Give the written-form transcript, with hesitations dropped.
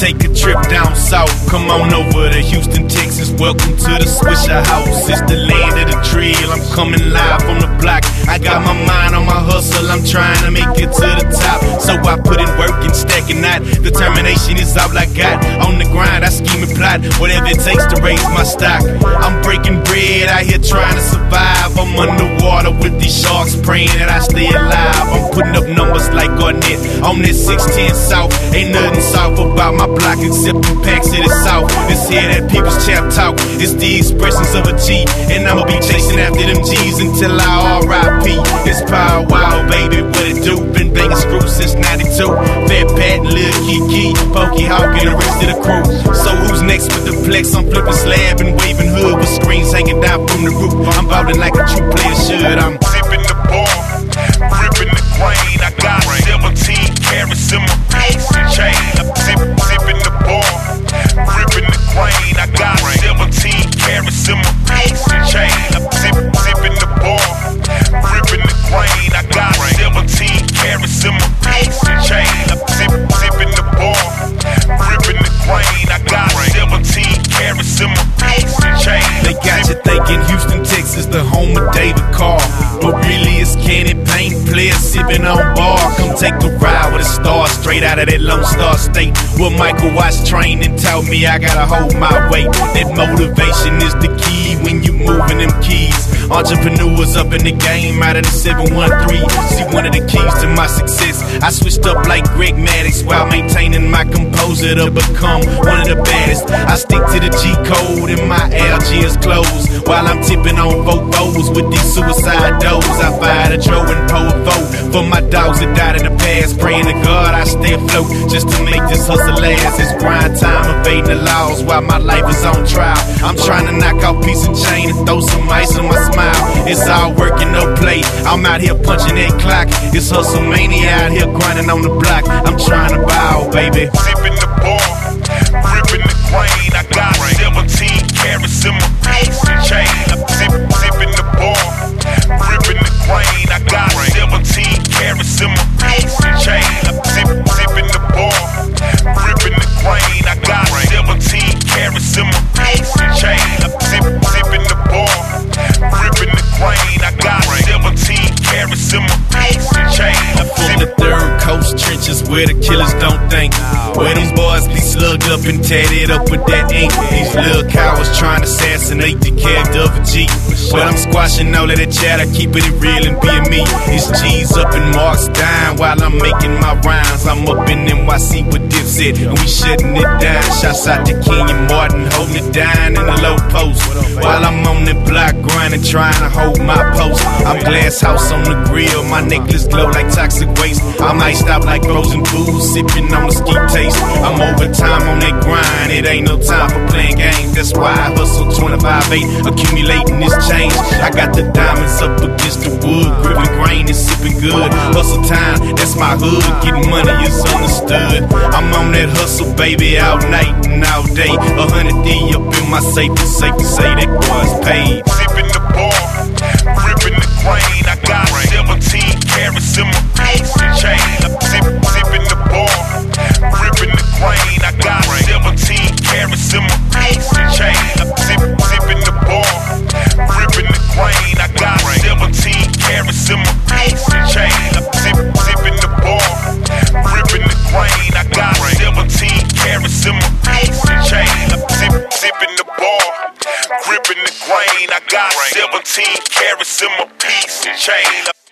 take a trip down south. Come on over to Houston, Texas. Welcome to the Swisher House. It's the land of the drill. I'm coming live on the block. I got my mind on my hustle. I'm trying to make it to the top. So I put in work and stacking that. Determination is all I got. On the grind, I scheme and plot. Whatever it takes to raise my stock. I'm breaking bread out here trying to survive. I'm underwater with these sharks, praying that I stay alive. I'm putting up numbers like Garnett on this 610 South. Ain't nothing soft about my block except the packs of the South. This here that people's chap talk. It's the expressions of a G, and I'ma be chasing after them G's until I R.I.P. It's Power Wow, baby, what it do? Been banging screws since 92. Fat Pat, Lil Kiki, Pokey Hawk, and the rest of the crew. So who's next with the flex? I'm flipping slab and waving hood with screens hanging down from the roof. I'm ballin' like a true player should. I'm sipping the bar, gripping the grain. I got 17 carats in my piece and chain. I'm sipping the bar, gripping the grain. I got 17 carats in my piece and chain. I'm sipping the bar, gripping the grain. I got 17 carats in my piece and chain. I'm sipping the bar, gripping the grain. I got 17 carats in my piece and chain. They got you thinking Houston, Texas, the home of David Carr, but really it's Kenny Payne, players sipping on bar. Come take a ride with a star, straight out of that Lone Star State, where Michael Watts trained and taught me I gotta hold my weight. That motivation is the key when you moving them keys. Entrepreneurs up in the game out of the 713. See, one of the keys to my success, I switched up like Greg Maddux while maintaining my composure to become one of the baddest. I stick to the G code and my Algiers clothes while I'm tipping on Vovos with these suicide doors. I fired a Joe and Poe vote for my dogs that died in the past. Praying to God I stay afloat just to make this hustle last. It's grind time, evading the laws while my life is on trial. I'm trying to knock out piece and chain and throw some ice on my smile. It's all work and no play. I'm out here punching that clock. It's hustle mania out here grinding on the block. I'm trying to bow, baby. Sipping the bar, gripping the grain. I got 17 carats in my piece and chain. I'm sipping the bar, gripping the grain. I got 17 carats in my piece and chain. I'm sipping the bar, gripping the grain. I got 17 carats in my piece and chain. I'm sipping the bar, gripping the grain. I got 17 carats in my piece and chain. I'm from the third coast trenches where the killers don't think. Where them boys be slugged up and tatted up with that ink. These little cowards trying to assassinate the character of a G. But I'm squashing all of that chatter, keeping it real and being me. It's G's up and Mark's dying while I'm making my rhymes. I'm up in NYC with Dipset and we shutting it down. Shouts out to Kenyon Martin, holding it down in the low post. While I'm on the block grinding, trying to hold my post. I'm glass house on the grill, my necklace glow like toxic waste. I'm iced out like frozen booze, sipping on the ski taste. I'm overtime on that grind, it ain't no time for playing games. That's why I hustle 25/8, accumulating this change. I got the diamonds up against the wood, gripping grain and sipping good. Hustle time, that's my hood, getting money is understood. I'm on that hustle, baby, all night and all day. 100D up in my safe, it's safe to say that boy's paid. Sipping the bar, gripping the grain. I got 17 carats in my piece and chain. I'm sipping the bar, gripping the grain. I got 17 carats in my piece and chain. I'm sipping the bar, gripping the grain. I got 17 carats in my piece and chain. I'm sipping the bar, gripping the grain. I got 17 carats in my piece and chain. I'm sipping the bar, gripping the grain. I got 17 carats in my piece and chain.